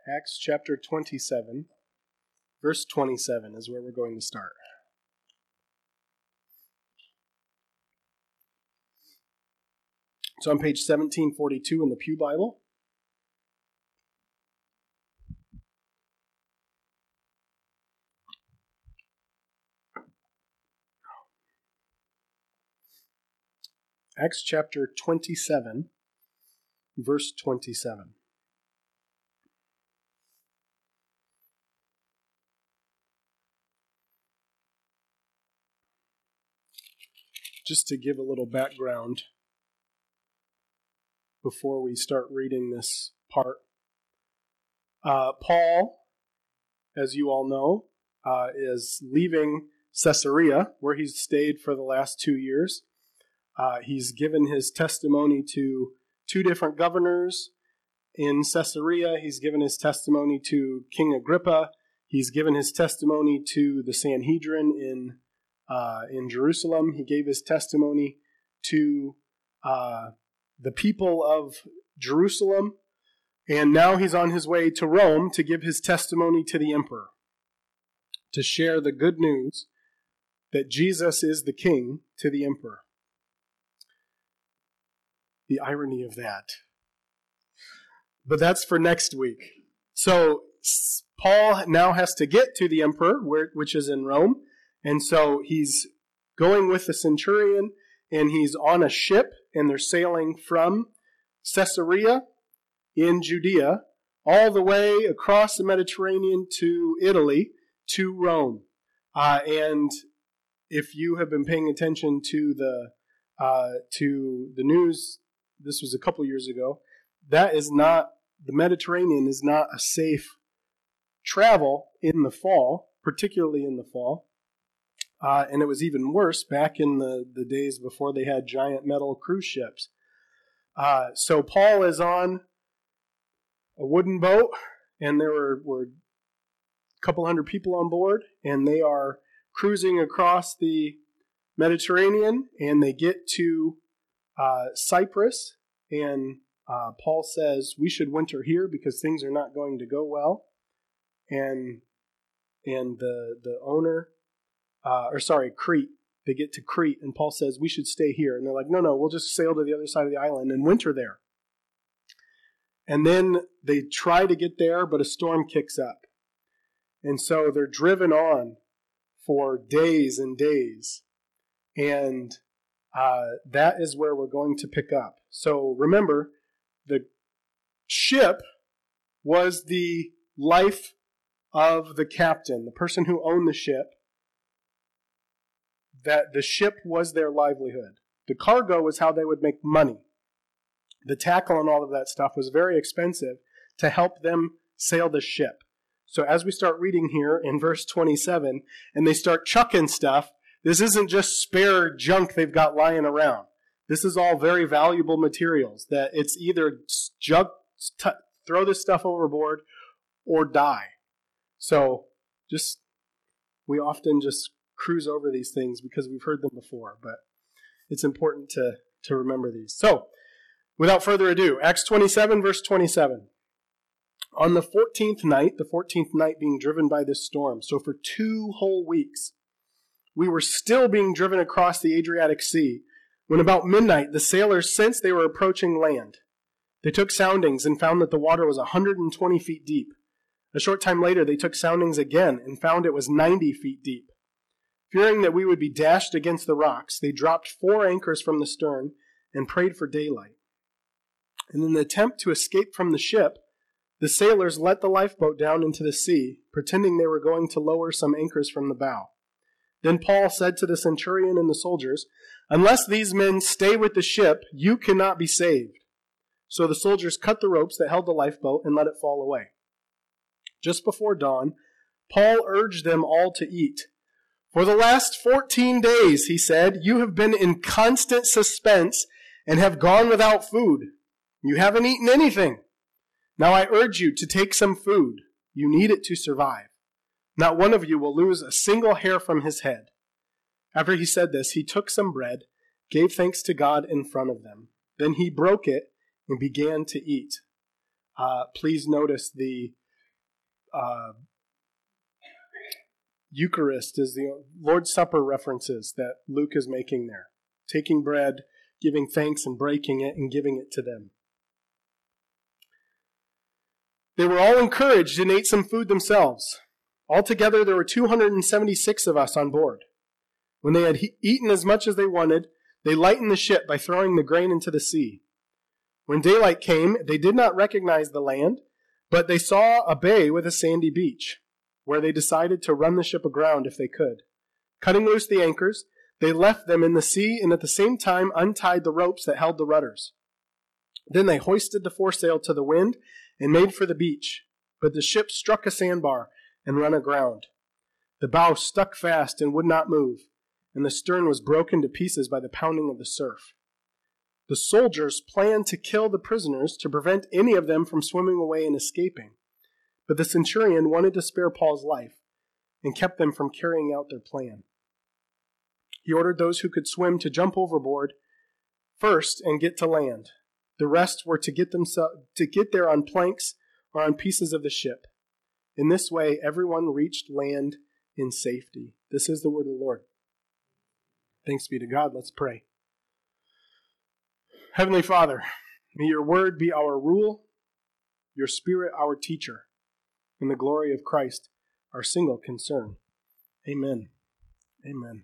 Acts chapter 27, verse 27 is where we're going to start. So on page 1742 in the Pew Bible. Acts chapter 27, verse 27. Just to give a little background before we start reading this part. Paul, as you all know, is leaving Caesarea, where he's stayed for the last 2 years. He's given his testimony to 2 different governors in Caesarea. He's given his testimony to King Agrippa. He's given his testimony to the Sanhedrin in Jerusalem. He gave his testimony to the people of Jerusalem. And now he's on his way to Rome to give his testimony to the emperor, to share the good news that Jesus is the king to the emperor. The irony of that. But that's for next week. So Paul now has to get to the emperor, which is in Rome. And so he's going with the centurion, and he's on a ship, and they're sailing from Caesarea in Judea all the way across the Mediterranean to Italy to Rome. And if you have been paying attention to the news, this was a couple years ago, the Mediterranean is not a safe travel in the fall, particularly in the fall. And it was even worse back in the days before they had giant metal cruise ships. So Paul is on a wooden boat, and there were a couple hundred people on board, and they are cruising across the Mediterranean, and they get to Cyprus, and Paul says, we should winter here because things are not going to go well. And the owner, Crete, they get to Crete, and Paul says, we should stay here. And they're like, no, we'll just sail to the other side of the island and winter there. And then they try to get there, but a storm kicks up. And so they're driven on for days and days. And that is where we're going to pick up. So remember, the ship was the life of the captain, the person who owned the ship. That the ship was their livelihood. The cargo was how they would make money. The tackle and all of that stuff was very expensive to help them sail the ship. So as we start reading here in verse 27, and they start chucking stuff, this isn't just spare junk they've got lying around. This is all very valuable materials that it's either throw this stuff overboard or die. So we often just cruise over these things because we've heard them before, but it's important to remember these. So, without further ado, Acts 27, verse 27. On the 14th night being driven by this storm, so for 2 whole weeks, we were still being driven across the Adriatic Sea, when about midnight the sailors sensed they were approaching land. They took soundings and found that the water was 120 feet deep. A short time later they took soundings again and found it was 90 feet deep. Fearing that we would be dashed against the rocks, they dropped 4 anchors from the stern and prayed for daylight. And in an attempt to escape from the ship, the sailors let the lifeboat down into the sea, pretending they were going to lower some anchors from the bow. Then Paul said to the centurion and the soldiers, unless these men stay with the ship, you cannot be saved. So the soldiers cut the ropes that held the lifeboat and let it fall away. Just before dawn, Paul urged them all to eat. For the last 14 days, he said, you have been in constant suspense and have gone without food. You haven't eaten anything. Now I urge you to take some food. You need it to survive. Not one of you will lose a single hair from his head. After he said this, he took some bread, gave thanks to God in front of them. Then he broke it and began to eat. Please notice the Eucharist is the Lord's Supper references that Luke is making there. Taking bread, giving thanks and breaking it and giving it to them. They were all encouraged and ate some food themselves. Altogether, there were 276 of us on board. When they had eaten as much as they wanted, they lightened the ship by throwing the grain into the sea. When daylight came, they did not recognize the land, but they saw a bay with a sandy beach, where they decided to run the ship aground if they could. Cutting loose the anchors, they left them in the sea and at the same time untied the ropes that held the rudders. Then they hoisted the foresail to the wind and made for the beach. But the ship struck a sandbar and ran aground. The bow stuck fast and would not move, and the stern was broken to pieces by the pounding of the surf. The soldiers planned to kill the prisoners to prevent any of them from swimming away and escaping. But the centurion wanted to spare Paul's life and kept them from carrying out their plan. He ordered those who could swim to jump overboard first and get to land. The rest were to get there on planks or on pieces of the ship. In this way, everyone reached land in safety. This is the word of the Lord. Thanks be to God. Let's pray. Heavenly Father, may your word be our rule, your spirit our teacher, and the glory of Christ our single concern. Amen. Amen.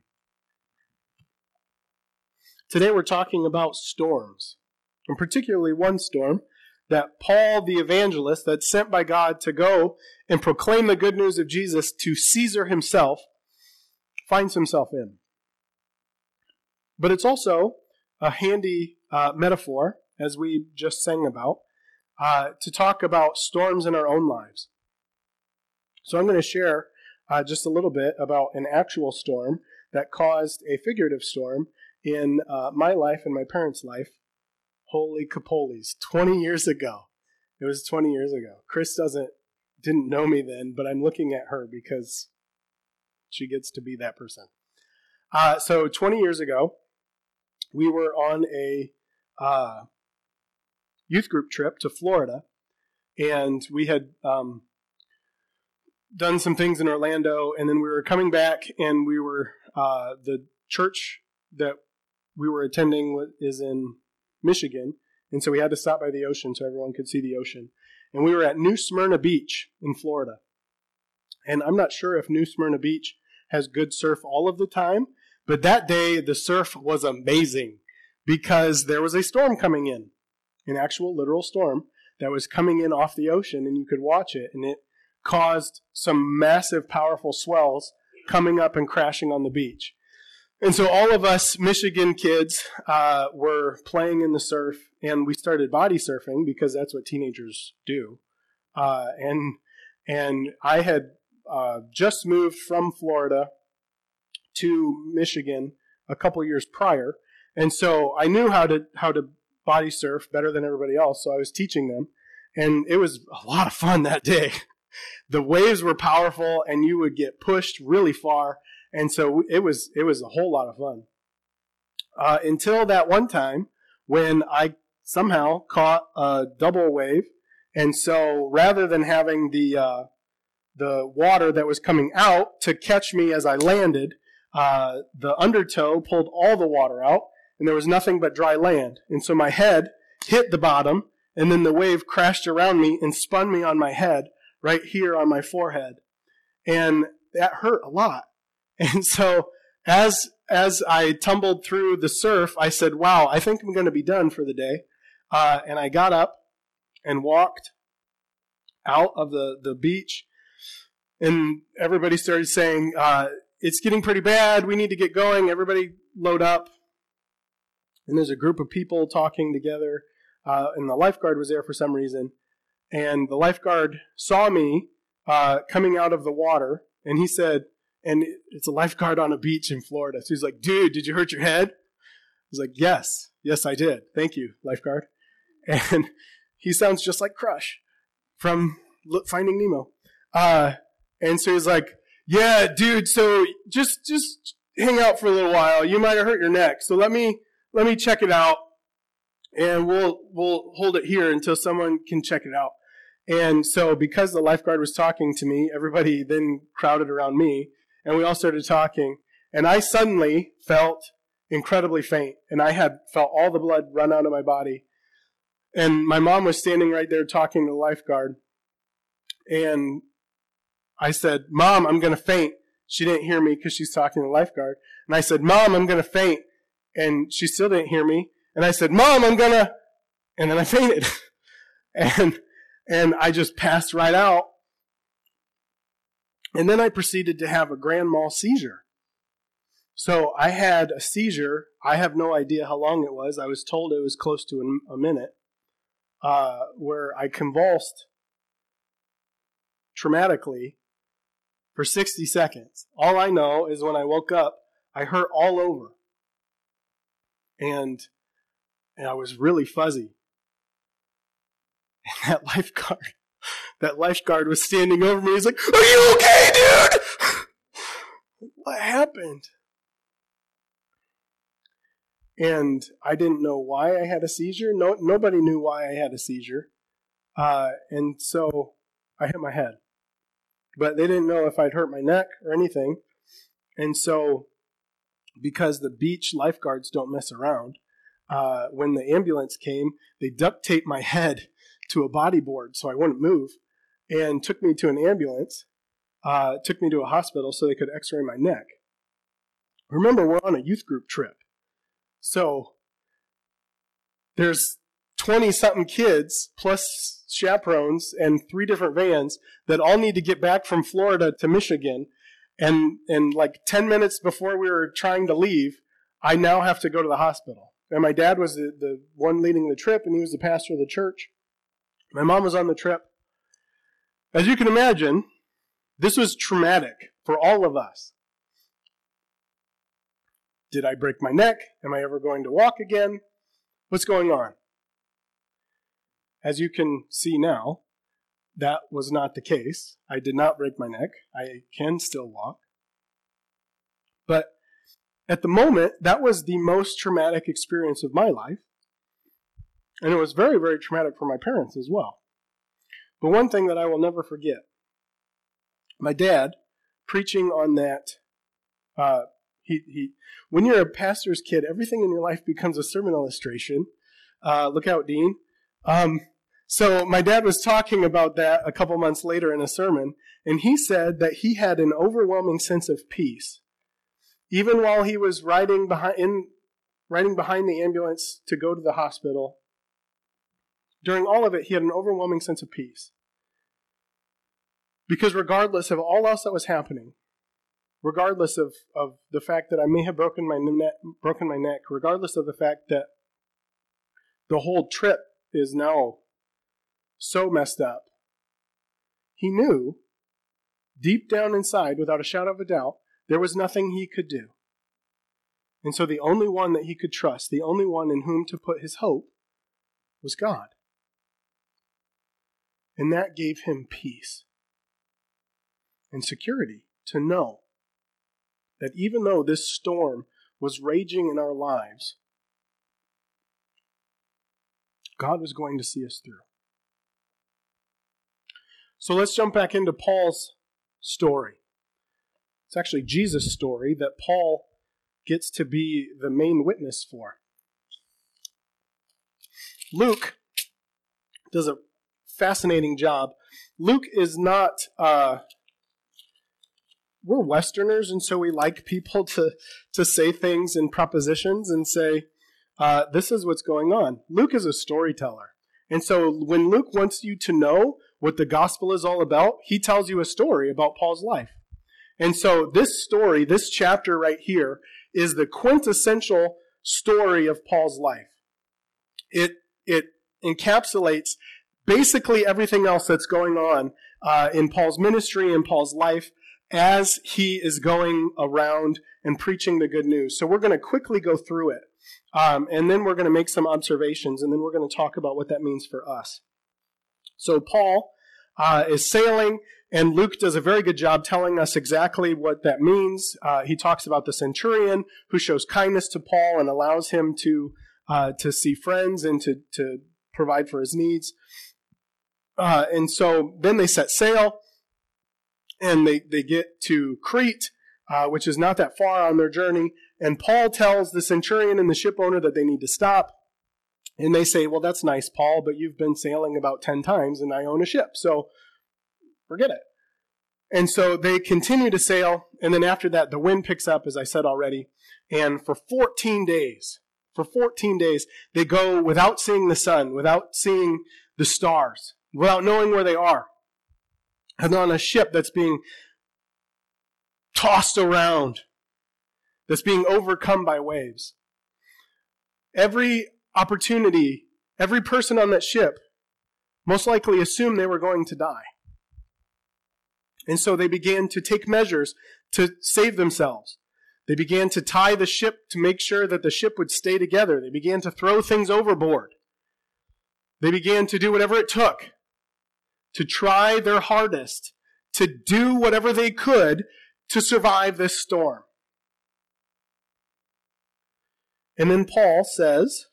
Today we're talking about storms, and particularly one storm that Paul the evangelist, that's sent by God to go and proclaim the good news of Jesus to Caesar himself, finds himself in. But it's also a handy metaphor, as we just sang about, to talk about storms in our own lives. So I'm going to share just a little bit about an actual storm that caused a figurative storm in my life and my parents' life. Holy capoles, 20 years ago. It was 20 years ago. Chris didn't know me then, but I'm looking at her because she gets to be that person. So 20 years ago, we were on a youth group trip to Florida, and we had done some things in Orlando, and then we were coming back, and we were the church that we were attending is in Michigan, and so we had to stop by the ocean so everyone could see the ocean. And we were at New Smyrna Beach in Florida. And I'm not sure if New Smyrna Beach has good surf all of the time, but that day the surf was amazing because there was a storm coming in, an actual literal storm that was coming in off the ocean, and you could watch it, and it caused some massive, powerful swells coming up and crashing on the beach. And so all of us Michigan kids were playing in the surf, and we started body surfing because that's what teenagers do. And I had just moved from Florida to Michigan a couple years prior, and so I knew how to body surf better than everybody else. So I was teaching them, and it was a lot of fun that day. The waves were powerful, and you would get pushed really far. And so it was a whole lot of fun. Until that one time when I somehow caught a double wave. And so rather than having the water that was coming out to catch me as I landed, the undertow pulled all the water out, and there was nothing but dry land. And so my head hit the bottom, and then the wave crashed around me and spun me on my head right here on my forehead. And that hurt a lot. And so as I tumbled through the surf, I said, wow, I think I'm going to be done for the day. And I got up and walked out of the beach. And everybody started saying, it's getting pretty bad. We need to get going. Everybody load up. And there's a group of people talking together. And the lifeguard was there for some reason. And the lifeguard saw me coming out of the water. And he said, and it's a lifeguard on a beach in Florida. So he's like, dude, did you hurt your head? I was like, yes, I did. Thank you, lifeguard. And he sounds just like Crush from Finding Nemo. And so he's like, yeah, dude, so just hang out for a little while. You might have hurt your neck. So let me check it out, and we'll hold it here until someone can check it out. And so because the lifeguard was talking to me, everybody then crowded around me, and we all started talking. And I suddenly felt incredibly faint, and I had felt all the blood run out of my body. And my mom was standing right there talking to the lifeguard. And I said, "Mom, I'm going to faint." She didn't hear me because she's talking to the lifeguard. And I said, "Mom, I'm going to faint." And she still didn't hear me. And I said, "Mom, I'm going to..." And then I fainted. and I just passed right out. And then I proceeded to have a grand mal seizure. So I had a seizure. I have no idea how long it was. I was told it was close to a minute, where I convulsed traumatically for 60 seconds. All I know is when I woke up, I hurt all over. And I was really fuzzy. And that lifeguard was standing over me. He's like, "Are you okay, dude?" What happened? And I didn't know why I had a seizure. Nobody knew why I had a seizure. And so I hit my head. But they didn't know if I'd hurt my neck or anything. And so, because the beach lifeguards don't mess around, when the ambulance came, they duct taped my head to a bodyboard so I wouldn't move, and took me to an ambulance, took me to a hospital so they could x-ray my neck. Remember, we're on a youth group trip. So there's 20-something kids plus chaperones and 3 different vans that all need to get back from Florida to Michigan. And like 10 minutes before we were trying to leave, I now have to go to the hospital. And my dad was the one leading the trip, and he was the pastor of the church. My mom was on the trip. As you can imagine, this was traumatic for all of us. Did I break my neck? Am I ever going to walk again? What's going on? As you can see now, that was not the case. I did not break my neck. I can still walk. But at the moment, that was the most traumatic experience of my life. And it was very, very traumatic for my parents as well. But one thing that I will never forget, my dad, preaching on that, when you're a pastor's kid, everything in your life becomes a sermon illustration. Look out, Dean. So my dad was talking about that a couple months later in a sermon, and he said that he had an overwhelming sense of peace. Even while he was riding behind the ambulance to go to the hospital, during all of it, he had an overwhelming sense of peace. Because regardless of all else that was happening, regardless of the fact that I may have broken my neck, regardless of the fact that the whole trip is now so messed up, he knew deep down inside, without a shadow of a doubt, there was nothing he could do. And so the only one that he could trust, the only one in whom to put his hope, was God. And that gave him peace and security to know that even though this storm was raging in our lives, God was going to see us through. So let's jump back into Paul's story. It's actually Jesus' story that Paul gets to be the main witness for. Luke does a fascinating job. Luke is not... we're Westerners, and so we like people to say things in propositions and say, this is what's going on. Luke is a storyteller. And so when Luke wants you to know what the gospel is all about, he tells you a story about Paul's life. And so this story, this chapter right here, is the quintessential story of Paul's life. It encapsulates basically everything else that's going on in Paul's ministry and Paul's life as he is going around and preaching the good news. So we're going to quickly go through it. And then we're going to make some observations, and then we're going to talk about what that means for us. So Paul is sailing, and Luke does a very good job telling us exactly what that means. He talks about the centurion who shows kindness to Paul and allows him to see friends and to provide for his needs. And so then they set sail, and they get to Crete, which is not that far on their journey. And Paul tells the centurion and the ship owner that they need to stop. And they say, well, that's nice, Paul, but you've been sailing about 10 times, and I own a ship, so forget it. And so they continue to sail, and then after that, the wind picks up, as I said already, and for 14 days, they go without seeing the sun, without seeing the stars, without knowing where they are. And they're on a ship that's being tossed around, that's being overcome by waves. Every opportunity, every person on that ship most likely assumed they were going to die. And so they began to take measures to save themselves. They began to tie the ship to make sure that the ship would stay together. They began to throw things overboard. They began to do whatever it took to try their hardest, to do whatever they could to survive this storm. And then Paul says,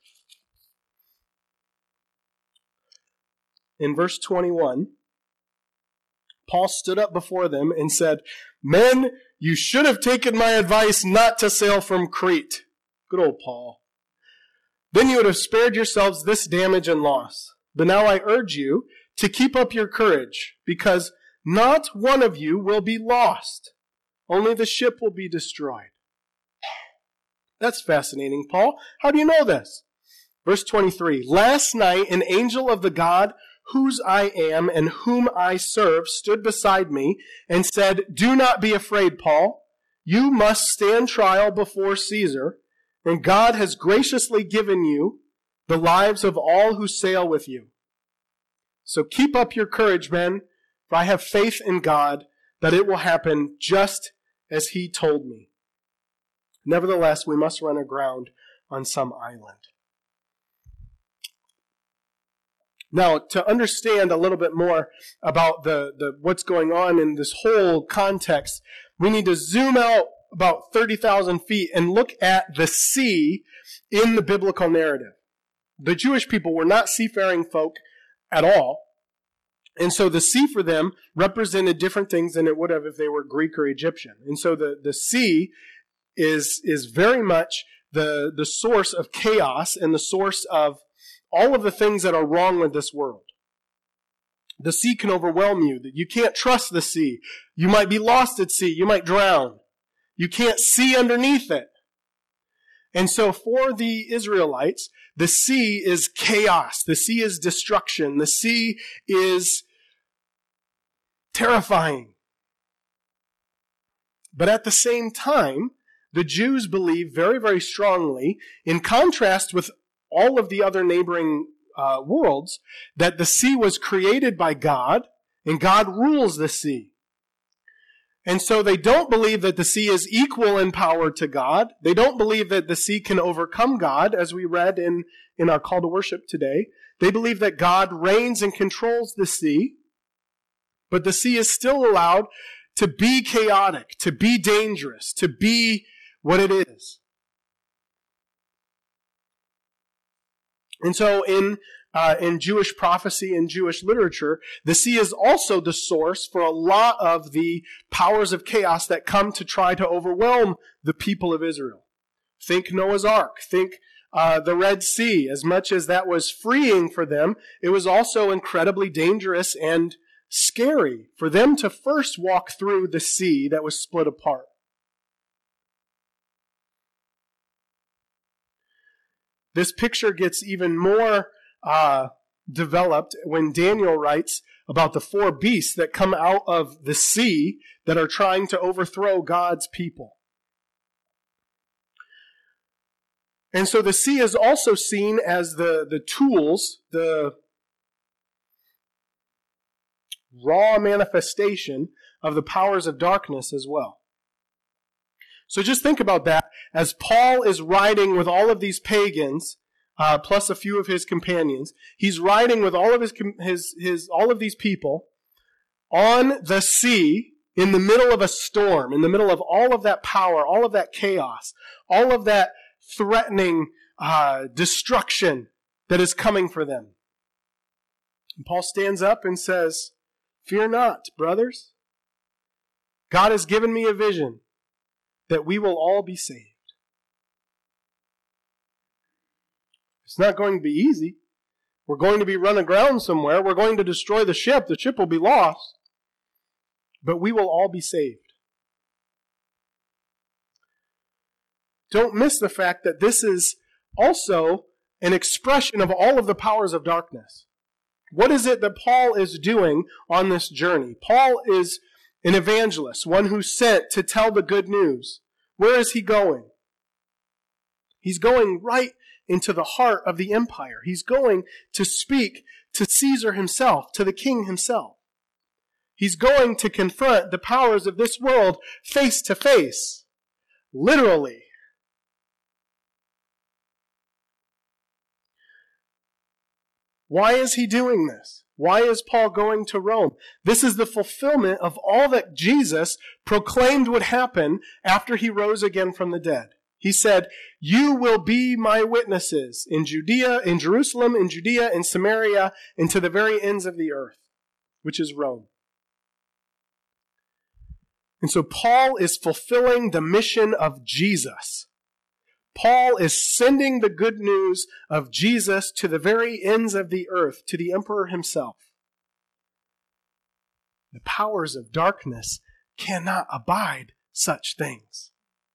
in verse 21, Paul stood up before them and said, "Men, you should have taken my advice not to sail from Crete." Good old Paul. "Then you would have spared yourselves this damage and loss. But now I urge you to keep up your courage, because not one of you will be lost. Only the ship will be destroyed." That's fascinating, Paul. How do you know this? Verse 23, "Last night an angel of the God whose I am and whom I serve stood beside me and said, 'Do not be afraid, Paul. You must stand trial before Caesar, and God has graciously given you the lives of all who sail with you. So keep up your courage, men, for I have faith in God that it will happen just as he told me. Nevertheless, we must run aground on some island.'" Now, to understand a little bit more about the what's going on in this whole context, we need to zoom out about 30,000 feet and look at the sea in the biblical narrative. The Jewish people were not seafaring folk at all. And so the sea for them represented different things than it would have if they were Greek or Egyptian. And so the sea is very much the source of chaos and the source of all of the things that are wrong with this world. The sea can overwhelm you. You can't trust the sea. You might be lost at sea. You might drown. You can't see underneath it. And so for the Israelites, the sea is chaos. The sea is destruction. The sea is terrifying. But at the same time, the Jews believe very, very strongly, in contrast with all of the other neighboring worlds, that the sea was created by God, and God rules the sea. And so they don't believe that the sea is equal in power to God. They don't believe that the sea can overcome God, as we read in our call to worship today. They believe that God reigns and controls the sea, but the sea is still allowed to be chaotic, to be dangerous, to be what it is. And so in Jewish prophecy and Jewish literature, the sea is also the source for a lot of the powers of chaos that come to try to overwhelm the people of Israel. Think Noah's Ark. Think the Red Sea. As much as that was freeing for them, it was also incredibly dangerous and scary for them to first walk through the sea that was split apart. This picture gets even more developed when Daniel writes about the 4 beasts that come out of the sea that are trying to overthrow God's people. And so the sea is also seen as the tools, the raw manifestation of the powers of darkness as well. So just think about that as Paul is riding with all of these pagans, plus a few of his companions. He's riding with all of all of these people on the sea in the middle of a storm, in the middle of all of that power, all of that chaos, all of that threatening destruction that is coming for them. And Paul stands up and says, "Fear not, brothers. God has given me a vision that we will all be saved." It's not going to be easy. We're going to be run aground somewhere. We're going to destroy the ship. The ship will be lost. But we will all be saved. Don't miss the fact that this is also an expression of all of the powers of darkness. What is it that Paul is doing on this journey? Paul is an evangelist, one who's sent to tell the good news. Where is he going? He's going right into the heart of the empire. He's going to speak to Caesar himself, to the king himself. He's going to confront the powers of this world face to face, literally. Why is he doing this? Why is Paul going to Rome? This is the fulfillment of all that Jesus proclaimed would happen after he rose again from the dead. He said, "You will be my witnesses in Judea, in Jerusalem, in Judea, in Samaria, and to the very ends of the earth," which is Rome. And so Paul is fulfilling the mission of Jesus. Paul is sending the good news of Jesus to the very ends of the earth, to the emperor himself. The powers of darkness cannot abide such things.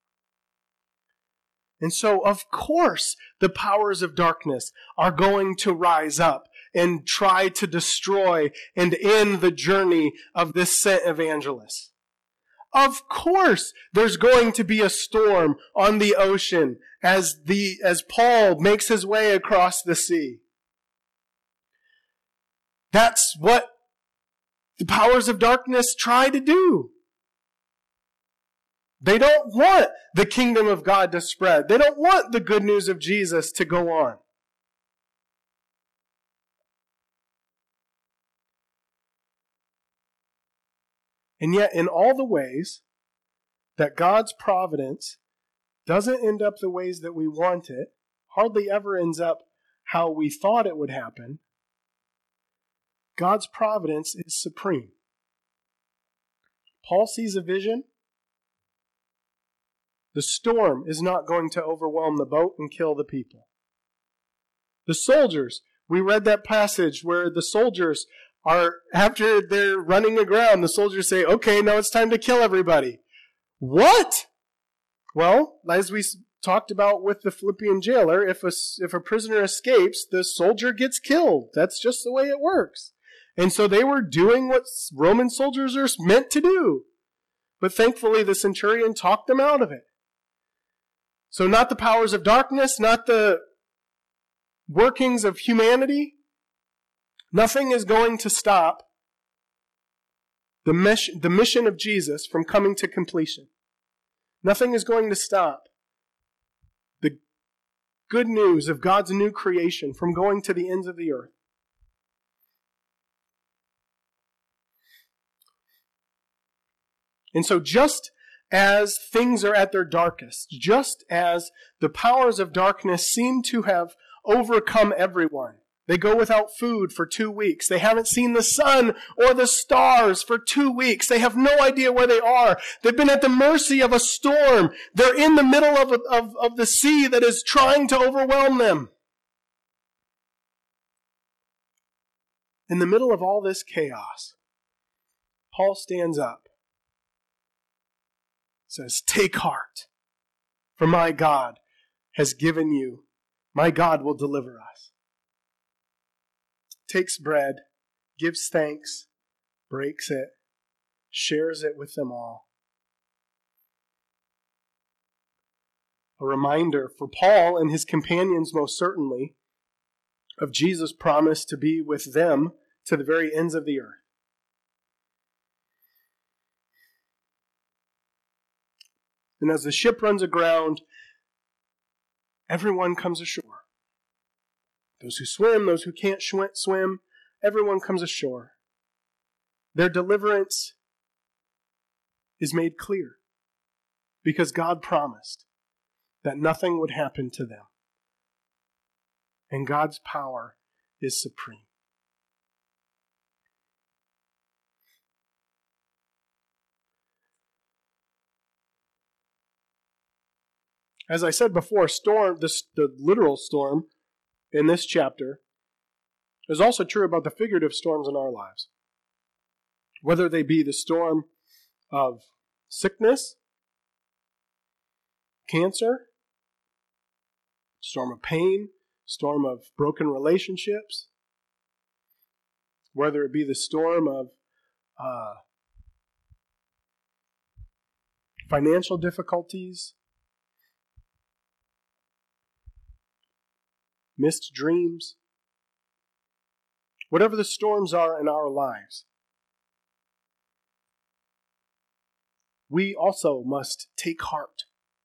And so, of course, the powers of darkness are going to rise up and try to destroy and end the journey of this sent evangelist. Of course, there's going to be a storm on the ocean as Paul makes his way across the sea. That's what the powers of darkness try to do. They don't want the kingdom of God to spread. They don't want the good news of Jesus to go on. And yet, in all the ways that God's providence doesn't end up the ways that we want it, hardly ever ends up how we thought it would happen, God's providence is supreme. Paul sees a vision. The storm is not going to overwhelm the boat and kill the people. The soldiers, we read that passage where the soldiers are, after they're running aground, the soldiers say, "Okay, now it's time to kill everybody." What? Well, as we talked about with the Philippian jailer, if a prisoner escapes, the soldier gets killed. That's just the way it works. And so they were doing what Roman soldiers are meant to do. But thankfully, the centurion talked them out of it. So not the powers of darkness, not the workings of humanity. Nothing is going to stop the mission of Jesus from coming to completion. Nothing is going to stop the good news of God's new creation from going to the ends of the earth. And so just as things are at their darkest, just as the powers of darkness seem to have overcome everyone, they go without food for 2 weeks. They haven't seen the sun or the stars for 2 weeks. They have no idea where they are. They've been at the mercy of a storm. They're in the middle of the sea that is trying to overwhelm them. In the middle of all this chaos, Paul stands up, says, "Take heart, for my God has given you. My God will deliver us." Takes bread, gives thanks, breaks it, shares it with them all. A reminder for Paul and his companions, most certainly, of Jesus' promise to be with them to the very ends of the earth. And as the ship runs aground, everyone comes ashore. Those who swim, those who can't swim, everyone comes ashore. Their deliverance is made clear because God promised that nothing would happen to them. And God's power is supreme. As I said before, the literal storm in this chapter is also true about the figurative storms in our lives. Whether they be the storm of sickness, cancer, storm of pain, storm of broken relationships, whether it be the storm of financial difficulties, missed dreams, whatever the storms are in our lives, we also must take heart.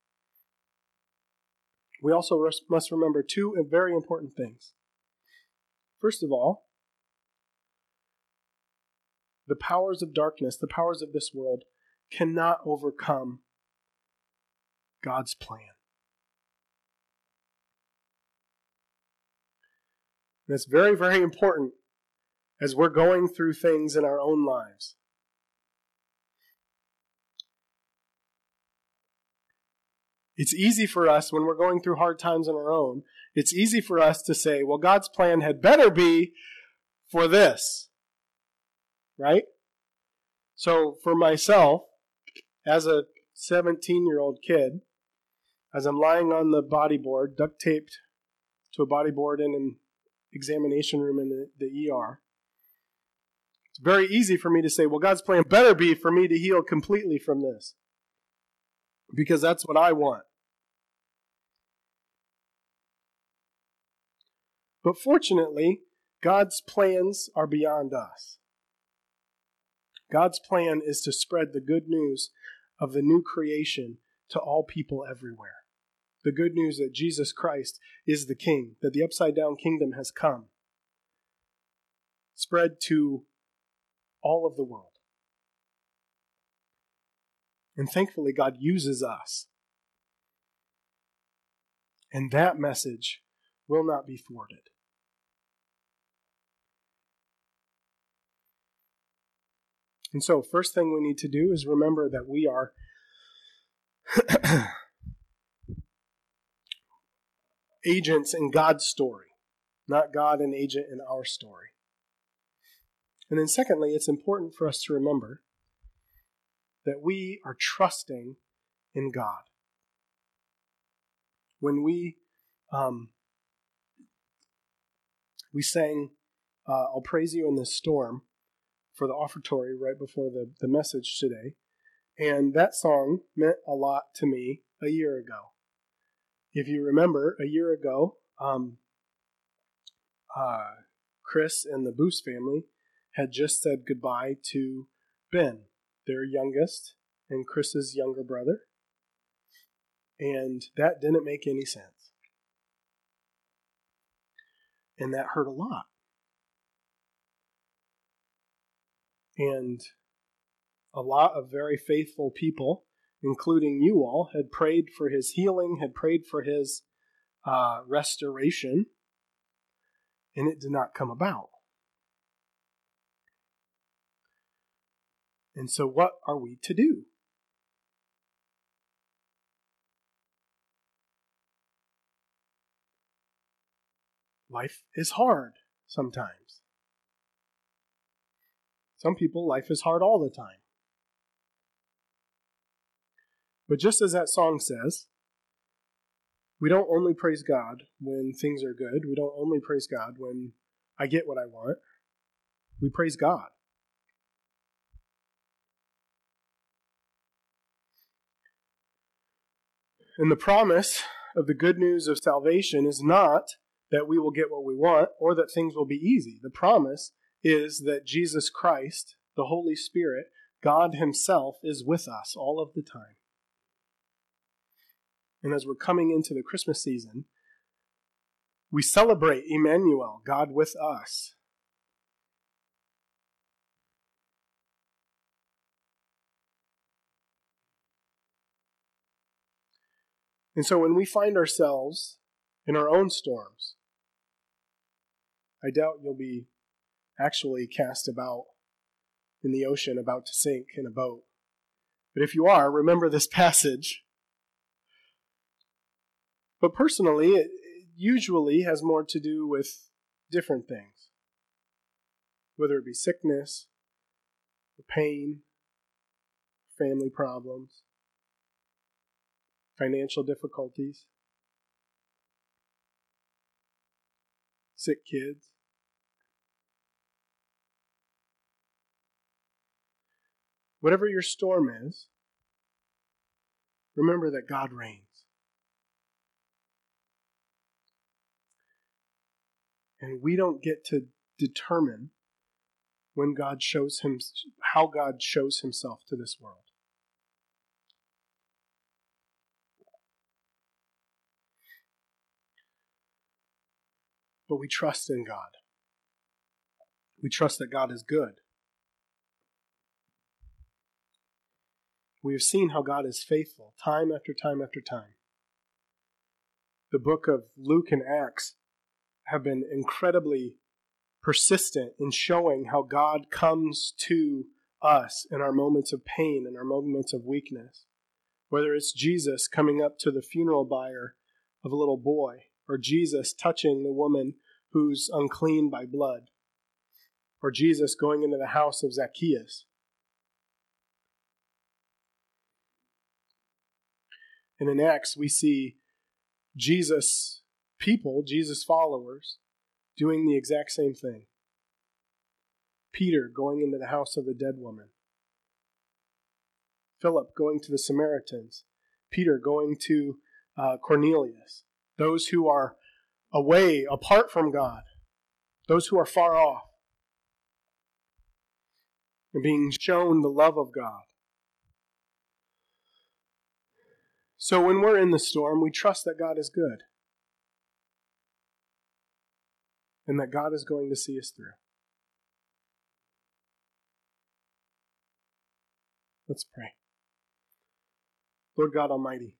We also must remember two very important things. First of all, the powers of darkness, the powers of this world, cannot overcome God's plan. And it's very, very important as we're going through things in our own lives. It's easy for us when we're going through hard times on our own. It's easy for us to say, well, God's plan had better be for this. Right? So for myself, as a 17-year-old kid, as I'm lying on the body board, duct taped to a body board in an examination room in the ER, it's very easy for me to say, well, God's plan better be for me to heal completely from this. Because that's what I want. But fortunately, God's plans are beyond us. God's plan is to spread the good news of the new creation to all people everywhere. The good news that Jesus Christ is the King, that the upside-down kingdom has come. Spread to all of the world. And thankfully, God uses us. And that message will not be thwarted. And so, first thing we need to do is remember that we are agents in God's story, not God an agent in our story. And then secondly, it's important for us to remember that we are trusting in God. When we sang, I'll praise you in this storm, for the offertory right before the message today. And that song meant a lot to me a year ago. If you remember, a year ago, Chris and the Boos family had just said goodbye to Ben, their youngest, and Chris's younger brother. And that didn't make any sense. And that hurt a lot. And a lot of very faithful people, including you all, had prayed for his healing, had prayed for his restoration, and it did not come about. And so what are we to do? Life is hard sometimes. Some people, life is hard all the time. But just as that song says, we don't only praise God when things are good. We don't only praise God when I get what I want. We praise God. And the promise of the good news of salvation is not that we will get what we want or that things will be easy. The promise is that Jesus Christ, the Holy Spirit, God Himself, is with us all of the time. And as we're coming into the Christmas season, we celebrate Emmanuel, God with us. And so when we find ourselves in our own storms, I doubt you'll be actually cast about in the ocean, about to sink in a boat. But if you are, remember this passage. But personally, it usually has more to do with different things, whether it be sickness, pain, family problems, financial difficulties, sick kids. Whatever your storm is, remember that God reigns. And we don't get to determine when God shows how God shows himself to this world. But we trust in God. We trust that God is good. We have seen how God is faithful time after time after time. The book of Luke and Acts have been incredibly persistent in showing how God comes to us in our moments of pain and our moments of weakness. Whether it's Jesus coming up to the funeral bier of a little boy, or Jesus touching the woman who's unclean by blood, or Jesus going into the house of Zacchaeus. And in Acts, we see Jesus' people, Jesus' followers, doing the exact same thing. Peter going into the house of the dead woman. Philip going to the Samaritans. Peter going to Cornelius. Those who are away, apart from God. Those who are far off. And being shown the love of God. So when we're in the storm, we trust that God is good. And that God is going to see us through. Let's pray. Lord God Almighty,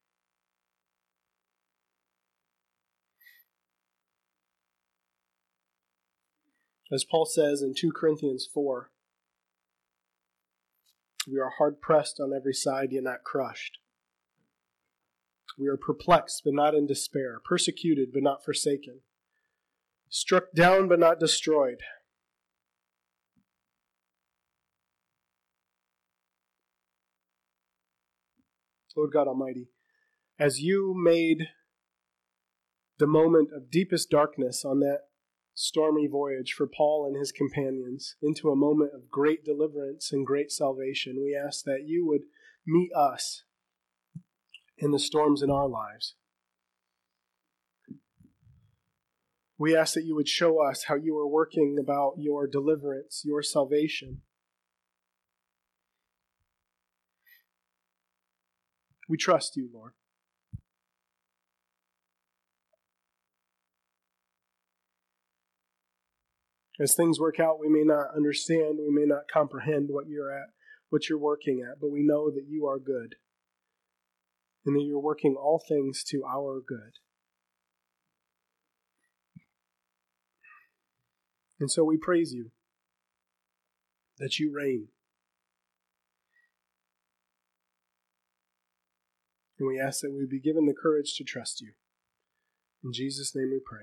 as Paul says in 2 Corinthians 4, we are hard pressed on every side, yet not crushed. We are perplexed, but not in despair, persecuted, but not forsaken, struck down, but not destroyed. Lord God Almighty, as you made the moment of deepest darkness on that stormy voyage for Paul and his companions into a moment of great deliverance and great salvation, we ask that you would meet us in the storms in our lives. We ask that you would show us how you are working about your deliverance, your salvation. We trust you, Lord. As things work out, we may not understand, we may not comprehend what you're working at, but we know that you are good and that you're working all things to our good. And so we praise you that you reign. And we ask that we be given the courage to trust you. In Jesus' name we pray.